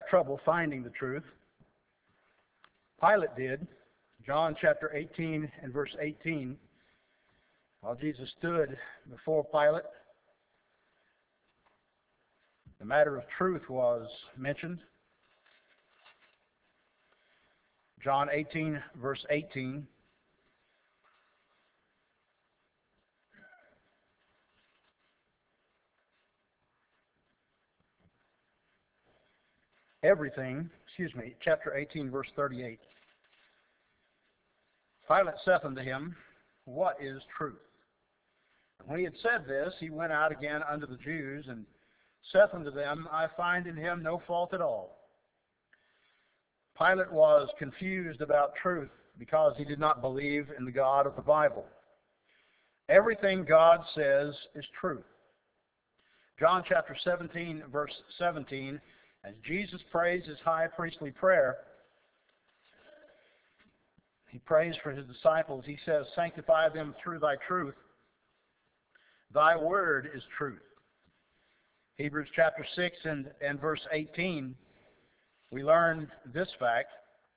trouble finding the truth. Pilate did. John chapter 18 and verse 18. While Jesus stood before Pilate, the matter of truth was mentioned. John 18, verse 18. Chapter 18, verse 38. Pilate saith unto him, What is truth? And when he had said this, he went out again unto the Jews, and saith unto them, I find in him no fault at all. Pilate was confused about truth because he did not believe in the God of the Bible. Everything God says is truth. John chapter 17, verse 17, as Jesus prays his high priestly prayer, he prays for his disciples. He says, Sanctify them through thy truth. Thy word is truth. Hebrews chapter 6 and verse 18, we learn this fact,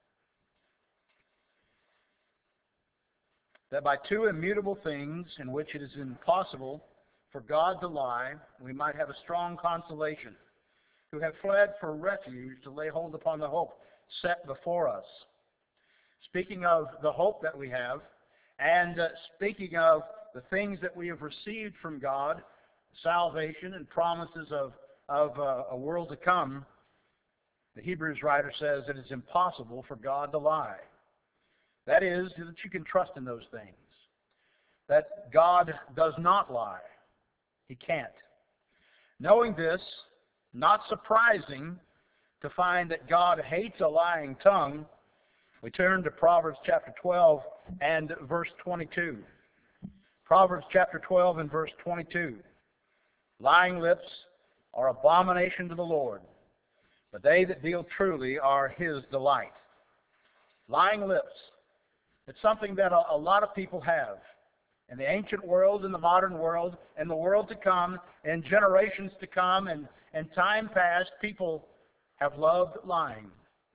that by two immutable things in which it is impossible for God to lie, we might have a strong consolation, who have fled for refuge to lay hold upon the hope set before us. Speaking of the hope that we have, and speaking of the things that we have received from God, salvation and promises of a world to come, the Hebrews writer says it is impossible for God to lie. That is, that you can trust in those things. That God does not lie. He can't. Knowing this, not surprising to find that God hates a lying tongue, we turn to Proverbs chapter 12 and verse 22. Proverbs chapter 12 and verse 22. Lying lips are abomination to the Lord, but they that deal truly are his delight. Lying lips. It's something that a lot of people have. In the ancient world, in the modern world, in the world to come, in generations to come, and time past, people have loved lying.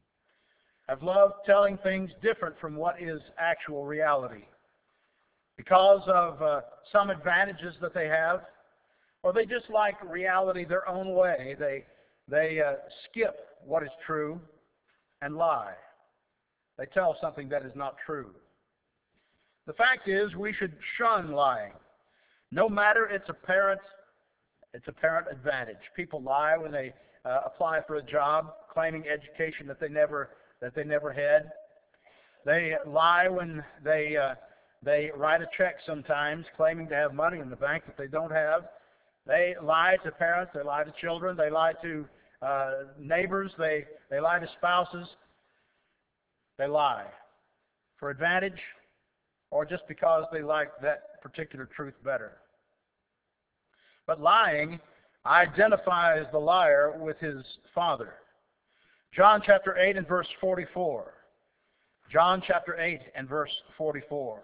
Have loved telling things different from what is actual reality. Because of some advantages that they have, or they just like reality their own way. They skip what is true and lie. They tell something that is not true. The fact is, we should shun lying. No matter its apparent advantage. People lie when they apply for a job, claiming education that they never had. They lie when they write a check sometimes, claiming to have money in the bank that they don't have. They lie to parents. They lie to children. They lie to neighbors. They lie to spouses. They lie for advantage, or just because they like that particular truth better. But lying identifies the liar with his father. John chapter 8 and verse 44. John chapter 8 and verse 44.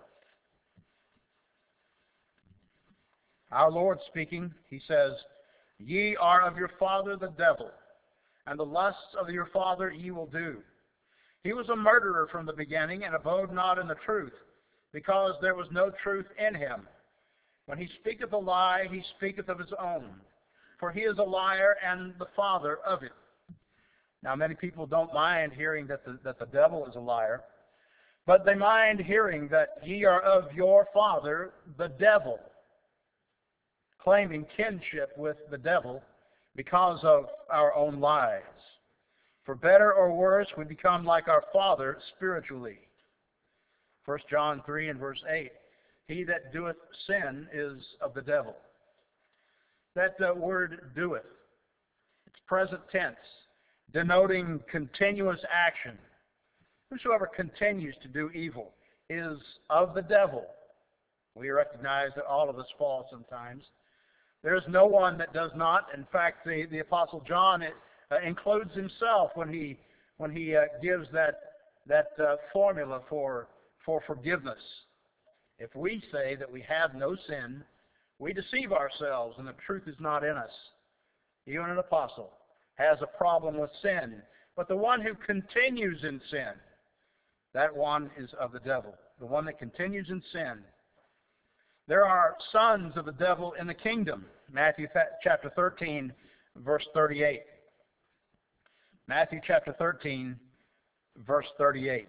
Our Lord speaking, he says, Ye are of your father the devil, and the lusts of your father ye will do. He was a murderer from the beginning, and abode not in the truth, because there was no truth in him. When he speaketh a lie, he speaketh of his own, for he is a liar and the father of it. Now, many people don't mind hearing that the devil is a liar, but they mind hearing that ye are of your father, the devil, claiming kinship with the devil because of our own lies. For better or worse, we become like our father spiritually. 1 John 3 and verse 8. He that doeth sin is of the devil. That word doeth, it's present tense, denoting continuous action. Whosoever continues to do evil is of the devil. We recognize that all of us fall sometimes. There is no one that does not. In fact, the Apostle John includes himself when he gives that formula for forgiveness. If we say that we have no sin, we deceive ourselves and the truth is not in us. Even an apostle has a problem with sin But the one who continues in sin, that one is of the devil. The one that continues in sin. There are sons of the devil in the kingdom. Matthew chapter 13, verse 38. Matthew chapter 13, verse 38.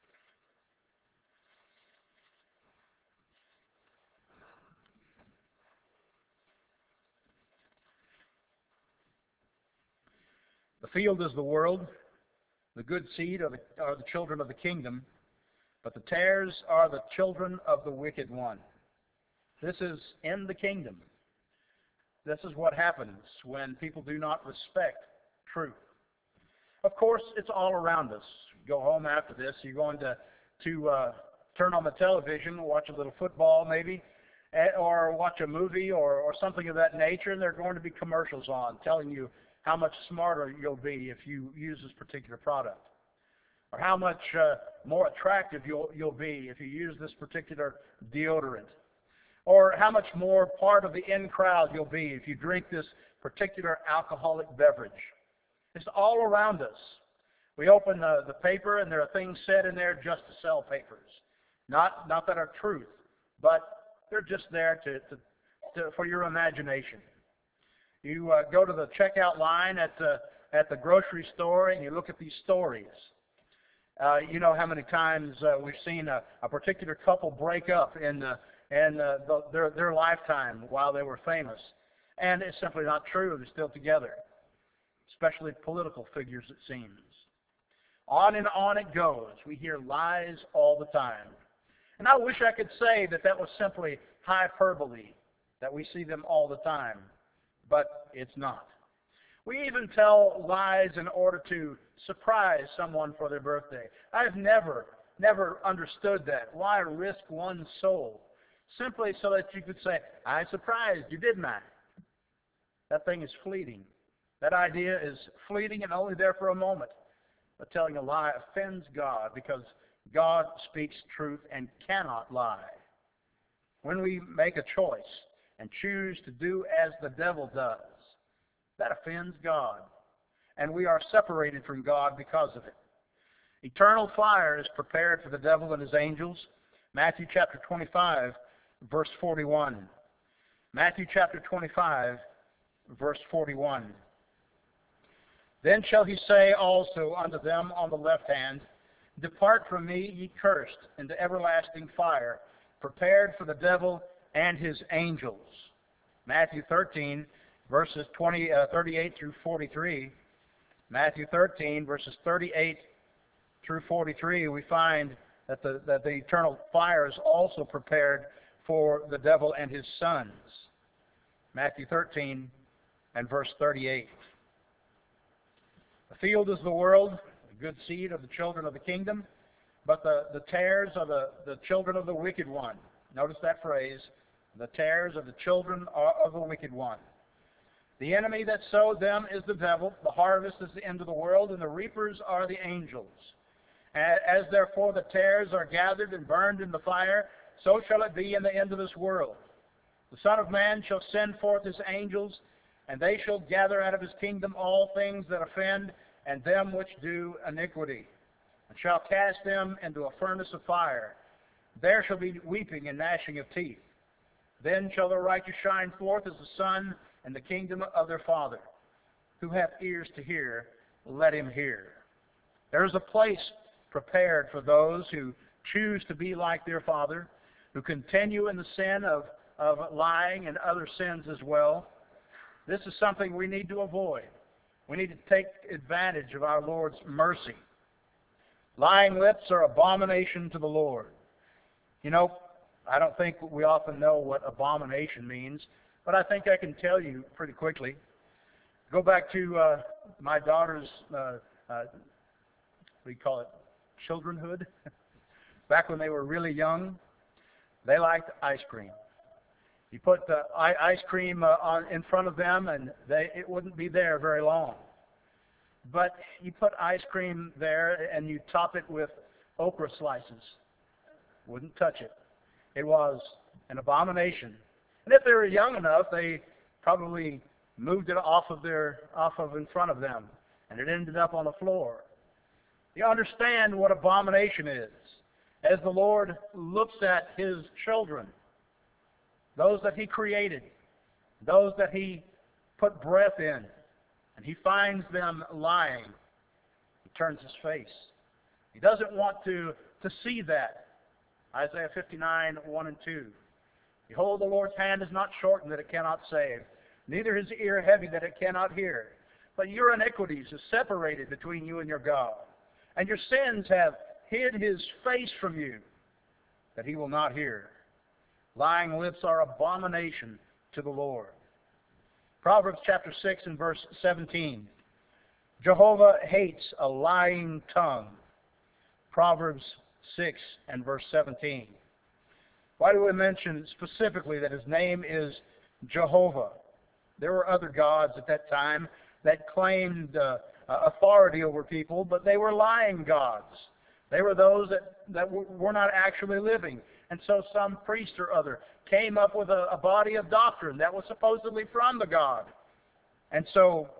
The field is the world. The good seed are the children of the kingdom. But the tares are the children of the wicked one. This is in the kingdom. This is what happens when people do not respect truth. Of course, it's all around us. Go home after this, you're going to turn on the television, watch a little football maybe, or watch a movie or something of that nature, and there are going to be commercials on telling you how much smarter you'll be if you use this particular product, or how much more attractive you'll be if you use this particular deodorant, or how much more part of the in crowd you'll be if you drink this particular alcoholic beverage. It's all around us. We open the paper and there are things said in there just to sell papers. Not that are truth, but they're just there for your imagination. You go to the checkout line at the grocery store and you look at these stories. You know how many times we've seen a particular couple break up in their lifetime while they were famous. And it's simply not true. They're still together. Especially political figures, it seems. On and on it goes. We hear lies all the time. And I wish I could say that was simply hyperbole, that we see them all the time. But it's not. We even tell lies in order to surprise someone for their birthday. I've never understood that. Why risk one's soul? Simply so that you could say, I surprised you, didn't I? That thing is fleeting. That idea is fleeting and only there for a moment. But telling a lie offends God because God speaks truth and cannot lie. When we make a choice and choose to do as the devil does, that offends God. And we are separated from God because of it. Eternal fire is prepared for the devil and his angels. Matthew chapter 25, verse 41. Matthew chapter 25, verse 41. Then shall he say also unto them on the left hand, Depart from me, ye cursed, into everlasting fire, prepared for the devil and his angels. Matthew 13, verses 38 through 43. Matthew 13, verses 38 through 43, we find that the eternal fire is also prepared for the devil and his sons. Matthew 13 and verse 38. The field is the world, the good seed of the children of the kingdom, but the tares are the children of the wicked one. Notice that phrase, the tares are the children of the wicked one. The enemy that sowed them is the devil, the harvest is the end of the world, and the reapers are the angels. As therefore the tares are gathered and burned in the fire, so shall it be in the end of this world. The Son of Man shall send forth his angels, and they shall gather out of his kingdom all things that offend, and them which do iniquity, and shall cast them into a furnace of fire. There shall be weeping and gnashing of teeth. Then shall the righteous shine forth as the sun in the kingdom of their Father. Who hath ears to hear, let him hear. There is a place prepared for those who choose to be like their Father, who continue in the sin of lying and other sins as well. This is something we need to avoid. We need to take advantage of our Lord's mercy. Lying lips are abomination to the Lord. You know, I don't think we often know what abomination means, but I think I can tell you pretty quickly. Go back to my daughter's, what do you call it, childrenhood. Back when they were really young, they liked ice cream. You put the ice cream in front of them, and it wouldn't be there very long. But you put ice cream there, and you top it with okra slices. Wouldn't touch it. It was an abomination. And if they were young enough, they probably moved it off of in front of them and it ended up on the floor. You understand what abomination is as the Lord looks at His children, those that He created, those that He put breath in, and He finds them lying. He turns His face. He doesn't want to see that. Isaiah 59, 1 and 2. Behold, the Lord's hand is not shortened that it cannot save, neither His ear heavy that it cannot hear. But your iniquities are separated between you and your God, and your sins have hid His face from you, that He will not hear. Lying lips are abomination to the Lord. Proverbs chapter 6 and verse 17. Jehovah hates a lying tongue. Proverbs 6 and verse 17. Why do we mention specifically that His name is Jehovah? There were other gods at that time that claimed authority over people, but they were lying gods. They were those that were not actually living. And so some priest or other came up with a body of doctrine that was supposedly from the God. And so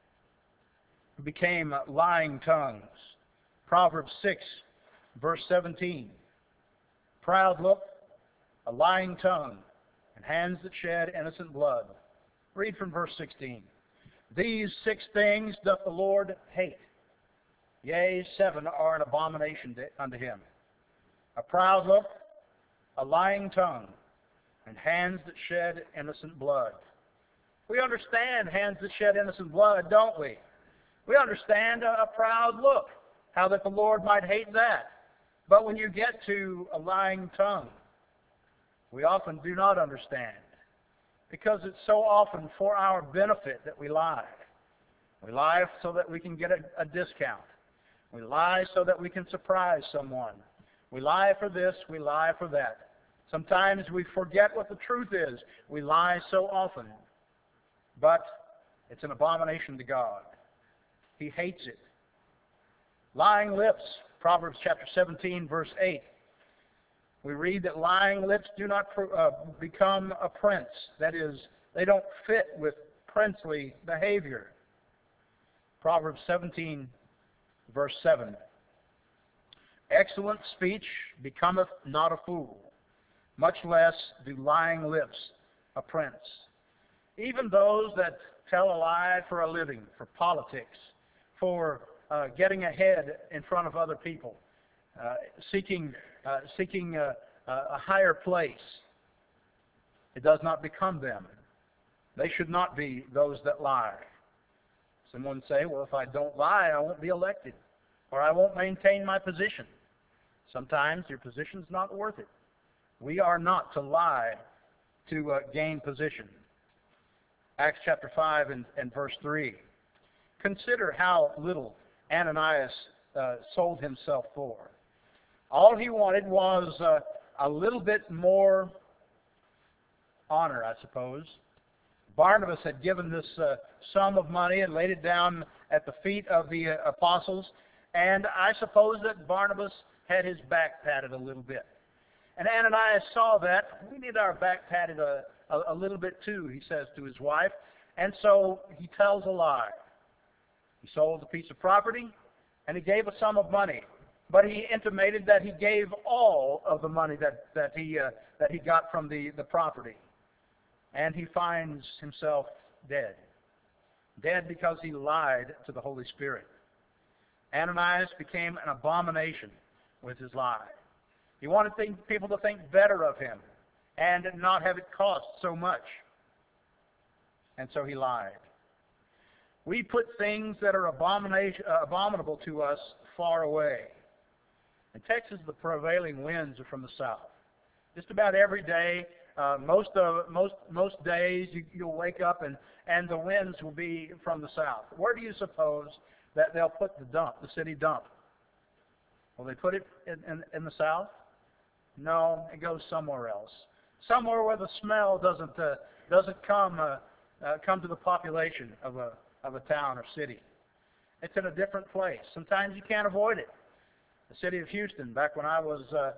it became lying tongues. Proverbs 6, verse 17. Proud look, a lying tongue, and hands that shed innocent blood. Read from verse 16. These 6 things doth the Lord hate. Yea, 7 are an abomination unto Him. A proud look, a lying tongue, and hands that shed innocent blood. We understand hands that shed innocent blood, don't we? We understand a proud look, how that the Lord might hate that. But when you get to a lying tongue, we often do not understand, because it's so often for our benefit that we lie. We lie so that we can get a discount. We lie so that we can surprise someone. We lie for this, we lie for that. Sometimes we forget what the truth is. We lie so often. But it's an abomination to God. He hates it. Lying lips, Proverbs chapter 17, verse 8. We read that lying lips do not become a prince. That is, they don't fit with princely behavior. Proverbs 17, verse 7. Excellent speech becometh not a fool, much less do lying lips a prince. Even those that tell a lie for a living, for politics, for getting ahead in front of other people, seeking a higher place, it does not become them. They should not be those that lie. Someone say, well, if I don't lie, I won't be elected, or I won't maintain my position. Sometimes your position's not worth it. We are not to lie to gain position. Acts chapter 5 and verse 3. Consider how little Ananias sold himself for. All he wanted was a little bit more honor, I suppose. Barnabas had given this sum of money and laid it down at the feet of the apostles, and I suppose that Barnabas had his back patted a little bit. And Ananias saw that. We need our back patted a little bit too, he says to his wife, and so he tells a lie. He sold a piece of property, and he gave a sum of money, but he intimated that he gave all of the money that he got from the property. And he finds himself dead. Dead because he lied to the Holy Spirit. Ananias became an abomination with his lie. He wanted people to think better of him and not have it cost so much. And so he lied. We put things that are abominable to us far away. In Texas, the prevailing winds are from the south. Just about every day, most days, you'll wake up and the winds will be from the south. Where do you suppose that they'll put the city dump? Will they put it in the south? No, it goes somewhere else. Somewhere where the smell doesn't come to the population of a town or city. It's in a different place. Sometimes you can't avoid it. The city of Houston, back when I was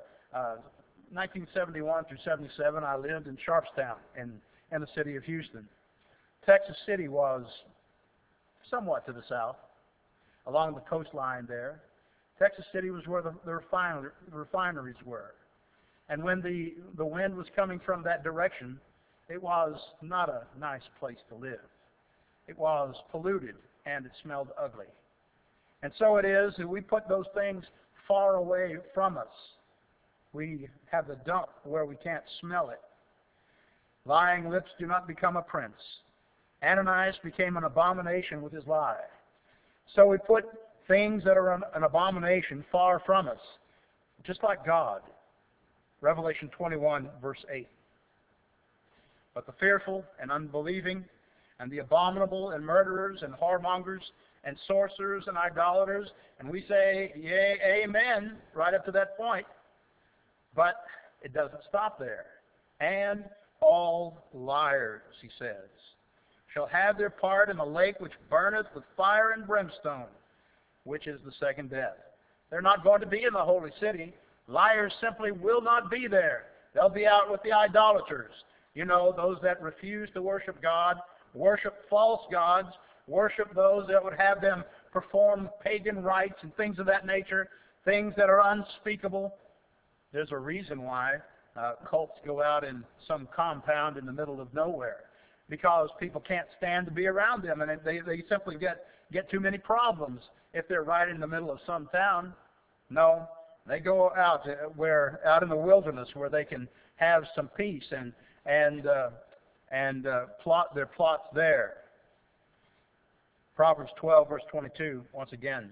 1971 through 77, I lived in Sharpstown in the city of Houston. Texas City was somewhat to the south. along the coastline there. Texas City was where the refineries were. And when the wind was coming from that direction, it was not a nice place to live. It was polluted, and it smelled ugly. And so it is that we put those things far away from us. We have the dump where we can't smell it. Lying lips do not become a prince. Ananias became an abomination with his lie. So we put things that are an abomination far from us, just like God. Revelation 21, verse 8. But the fearful and unbelieving and the abominable and murderers and whoremongers and sorcerers and idolaters, and we say, yea, amen, right up to that point. But it doesn't stop there. And all liars, he says, shall have their part in the lake which burneth with fire and brimstone, which is the second death. They're not going to be in the holy city. Liars simply will not be there. They'll be out with the idolaters. You know, those that refuse to worship God, worship false gods, worship those that would have them perform pagan rites and things of that nature, things that are unspeakable. There's a reason why cults go out in some compound in the middle of nowhere, because people can't stand to be around them, and they simply get too many problems if they're right in the middle of some town. No, they go out in the wilderness where they can have some peace and plot their plots there. Proverbs 12, verse 22, once again.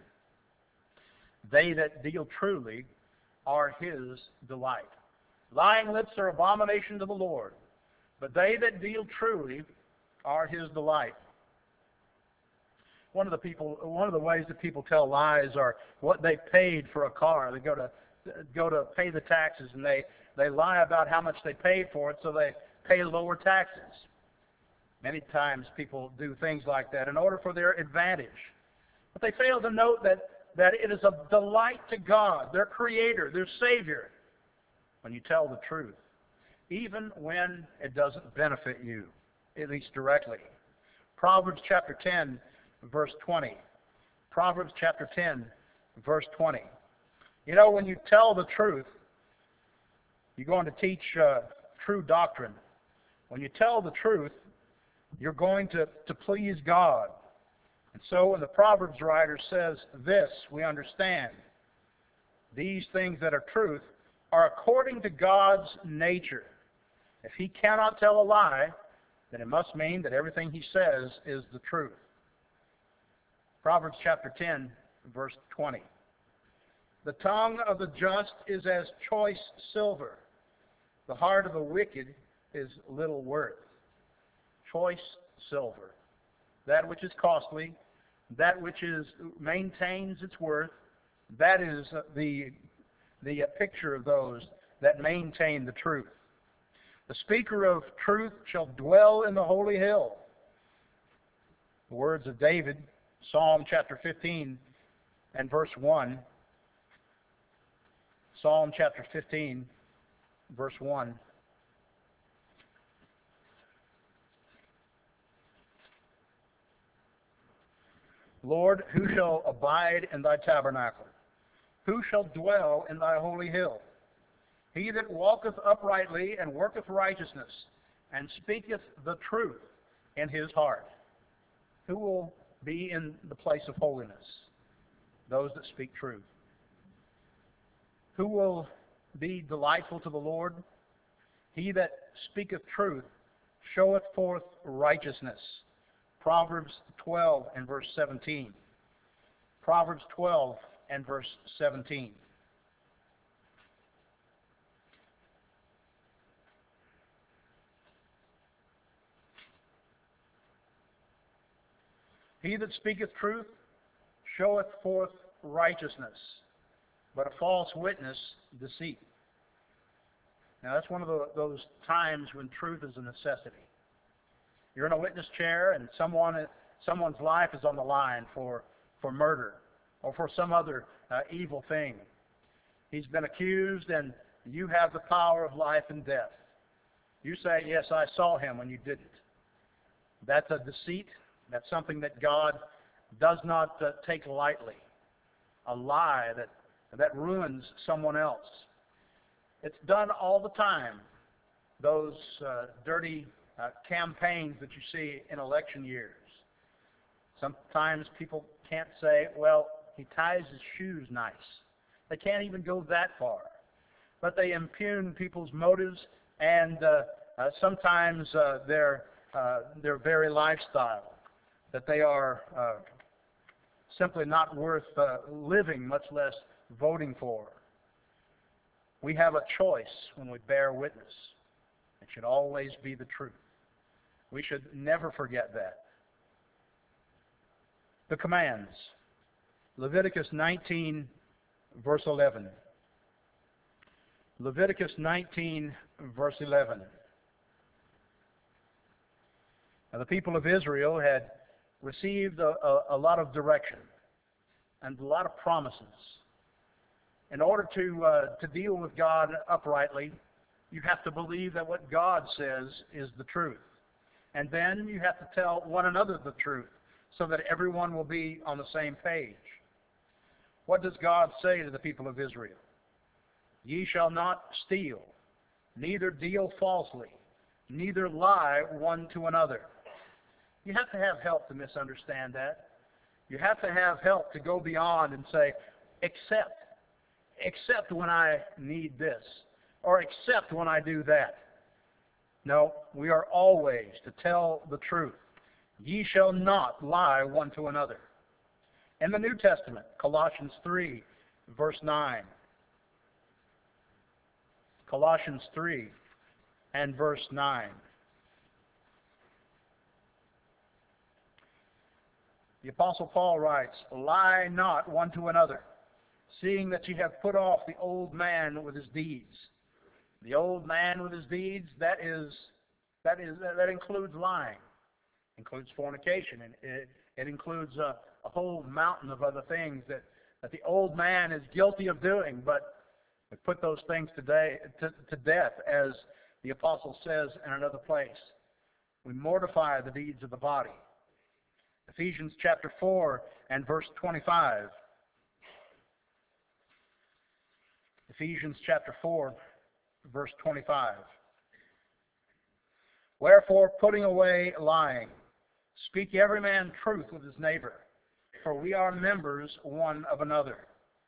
They that deal truly are his delight. Lying lips are abomination to the Lord, but they that deal truly are his delight. One of the ways that people tell lies are what they paid for a car. They go to pay the taxes, and they lie about how much they paid for it, so they pay lower taxes. Many times people do things like that in order for their advantage. But they fail to note that it is a delight to God, their Creator, their Savior, when you tell the truth, even when it doesn't benefit you, at least directly. Proverbs chapter 10, verse 20. Proverbs chapter 10, verse 20. You know, when you tell the truth, you're going to teach true doctrine. When you tell the truth, you're going to please God. And so when the Proverbs writer says this, we understand. These things that are truth are according to God's nature. If he cannot tell a lie, then it must mean that everything he says is the truth. Proverbs chapter 10, verse 20. The tongue of the just is as choice silver. The heart of the wicked is little worth. Choice silver. That which is costly, that which maintains its worth, that is the picture of those that maintain the truth. The speaker of truth shall dwell in the holy hill. The words of David, Psalm chapter 15 and verse 1. Psalm chapter 15, verse 1. Lord, who shall abide in thy tabernacle? Who shall dwell in thy holy hill? He that walketh uprightly and worketh righteousness, and speaketh the truth in his heart. Who will be in the place of holiness? Those that speak truth. Who will be delightful to the Lord? He that speaketh truth showeth forth righteousness. Proverbs 12 and verse 17. Proverbs 12 and verse 17. He that speaketh truth showeth forth righteousness, but a false witness deceit. Now that's one of those times when truth is a necessity. You're in a witness chair and someone's life is on the line for murder or for some other evil thing. He's been accused and you have the power of life and death. You say, yes, I saw him when you didn't. That's a deceit. That's something that God does not take lightly. A lie that ruins someone else. It's done all the time. Those dirty campaigns that you see in election years. Sometimes people can't say, well, he ties his shoes nice. They can't even go that far. But they impugn people's motives and sometimes their very lifestyle, that they are simply not worth living, much less voting for. We have a choice when we bear witness. It should always be the truth. We should never forget that. The commands. Leviticus 19, verse 11. Leviticus 19, verse 11. Now, the people of Israel had received a lot of direction and a lot of promises. In order to deal with God uprightly, you have to believe that what God says is the truth. And then you have to tell one another the truth so that everyone will be on the same page. What does God say to the people of Israel? Ye shall not steal, neither deal falsely, neither lie one to another. You have to have help to misunderstand that. You have to have help to go beyond and say, except when I need this, or except when I do that. No, we are always to tell the truth. Ye shall not lie one to another. In the New Testament, Colossians 3, verse 9. Colossians 3 and verse 9. The Apostle Paul writes, lie not one to another, seeing that ye have put off the old man with his deeds. The old man with his deeds, that includes lying, includes fornication, and it includes a whole mountain of other things that the old man is guilty of doing, but we put those things today to death, as the apostle says in another place. We mortify the deeds of the body. Ephesians chapter 4 and verse 25. Ephesians chapter 4, verse 25. Wherefore, putting away lying, speak every man truth with his neighbor, for we are members one of another.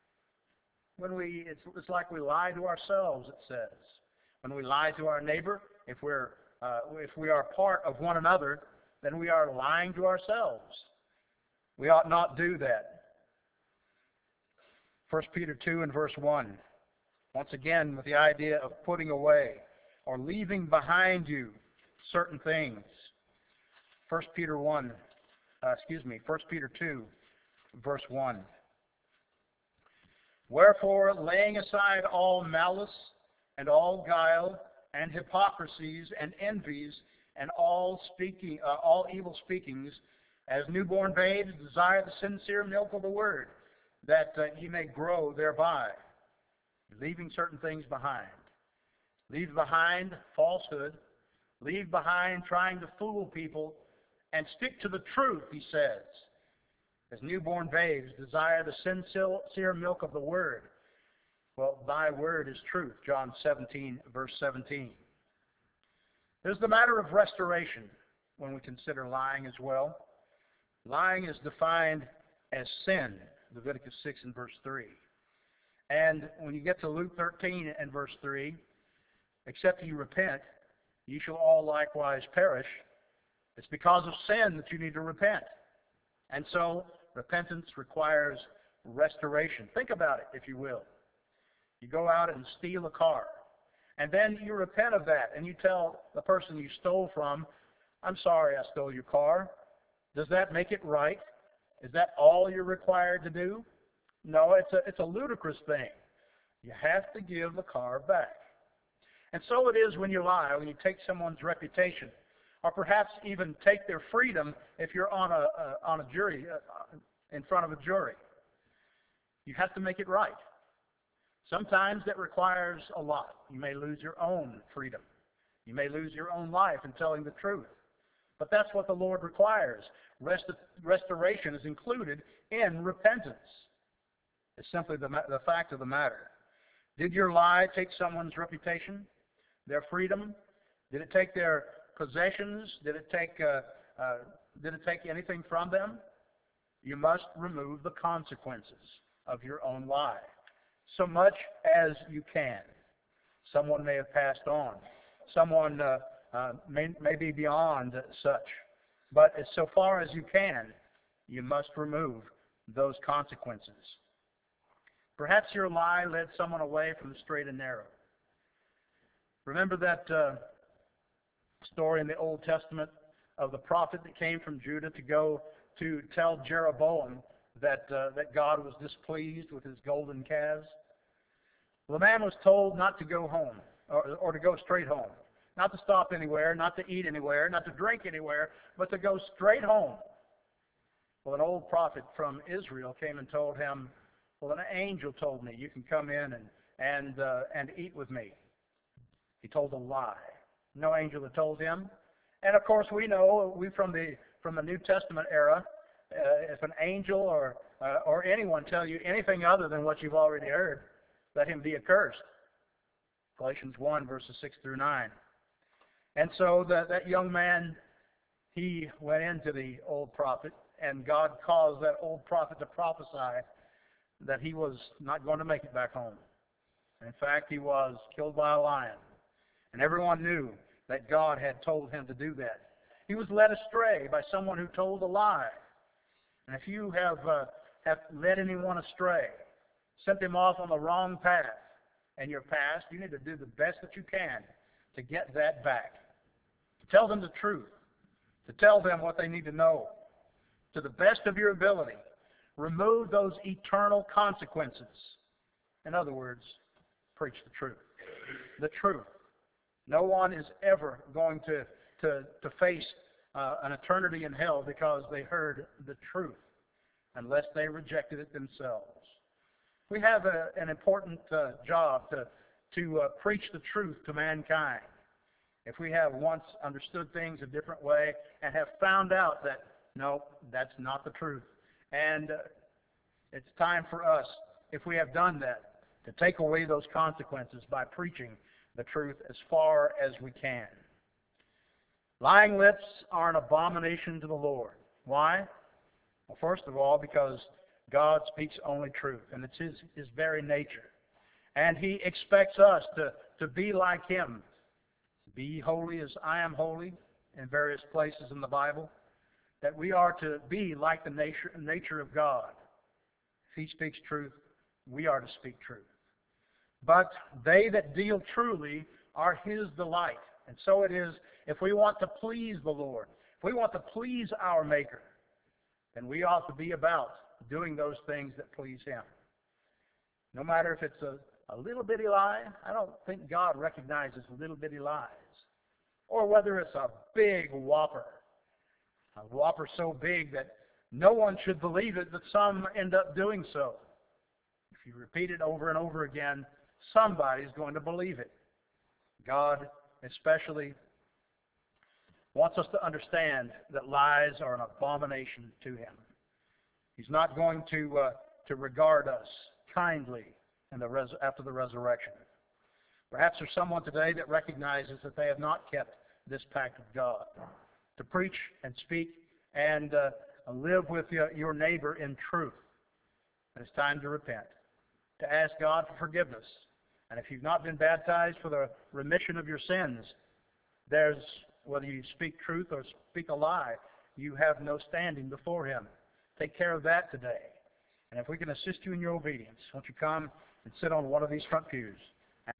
It's like we lie to ourselves, it says. When we lie to our neighbor, if we are part of one another, then we are lying to ourselves. We ought not do that. 1 Peter 2 and verse 1. Once again, with the idea of putting away or leaving behind you certain things. 1 Peter 2, verse 1. Wherefore, laying aside all malice and all guile and hypocrisies and envies and all evil speakings, as newborn babes desire the sincere milk of the word, that ye may grow thereby, leaving certain things behind. Leave behind falsehood. Leave behind trying to fool people, and stick to the truth, he says. As newborn babes desire the sincere milk of the word. Well, thy word is truth, John 17, verse 17. There's the matter of restoration when we consider lying as well. Lying is defined as sin, Leviticus 6 and verse 3. And when you get to Luke 13 and verse 3, except ye repent, ye shall all likewise perish. It's because of sin that you need to repent. And so, repentance requires restoration. Think about it, if you will. You go out and steal a car, and then you repent of that, and you tell the person you stole from, I'm sorry I stole your car. Does that make it right? Is that all you're required to do? No, it's a ludicrous thing. You have to give the car back. And so it is when you lie, when you take someone's reputation, or perhaps even take their freedom if you're on a jury, in front of a jury. You have to make it right. Sometimes that requires a lot. You may lose your own freedom. You may lose your own life in telling the truth. But that's what the Lord requires. Restoration is included in repentance. It's simply the fact of the matter. Did your lie take someone's reputation, their freedom? Did it take their possessions? Did it take anything from them? You must remove the consequences of your own lie, so much as you can. Someone may have passed on. Someone may be beyond such. But as so far as you can, you must remove those consequences. Perhaps your lie led someone away from the straight and narrow. Remember that story in the Old Testament of the prophet that came from Judah to go to tell Jeroboam that God was displeased with his golden calves? Well, the man was told not to go home, or to go straight home. Not to stop anywhere, not to eat anywhere, not to drink anywhere, but to go straight home. Well, an old prophet from Israel came and told him, well, an angel told me you can come in and eat with me. He told a lie. No angel had told him. And of course, we know from the New Testament era, if an angel or anyone tell you anything other than what you've already heard, let him be accursed. Galatians 1, verses 6 through 9. And so that young man, he went into the old prophet, and God caused that old prophet to prophesy that he was not going to make it back home. In fact, he was killed by a lion. And everyone knew that God had told him to do that. He was led astray by someone who told a lie. And if you have led anyone astray, sent them off on the wrong path in your past, you need to do the best that you can to get that back. To tell them the truth. To tell them what they need to know. To the best of your ability. Remove those eternal consequences. In other words, preach the truth. The truth. No one is ever going to face an eternity in hell because they heard the truth, unless they rejected it themselves. We have an important job to preach the truth to mankind. If we have once understood things a different way and have found out that, no, that's not the truth. And it's time for us, if we have done that, to take away those consequences by preaching the truth as far as we can. Lying lips are an abomination to the Lord. Why? Well, first of all, because God speaks only truth, and it's His very nature. And He expects us to be like Him. Be holy as I am holy, in various places in the Bible. That we are to be like the nature of God. If He speaks truth, we are to speak truth. But they that deal truly are His delight. And so it is, if we want to please the Lord, if we want to please our Maker, then we ought to be about doing those things that please Him. No matter if it's a little bitty lie, I don't think God recognizes little bitty lies. Or whether it's a big whopper. A whopper so big that no one should believe it, but some end up doing so. If you repeat it over and over again, somebody's going to believe it. God especially wants us to understand that lies are an abomination to Him. He's not going to regard us kindly after the resurrection. Perhaps there's someone today that recognizes that they have not kept this pact of God. To preach and speak and live with your neighbor in truth. And it's time to repent. To ask God for forgiveness. And if you've not been baptized for the remission of your sins, whether you speak truth or speak a lie, you have no standing before Him. Take care of that today. And if we can assist you in your obedience, won't you come and sit on one of these front pews?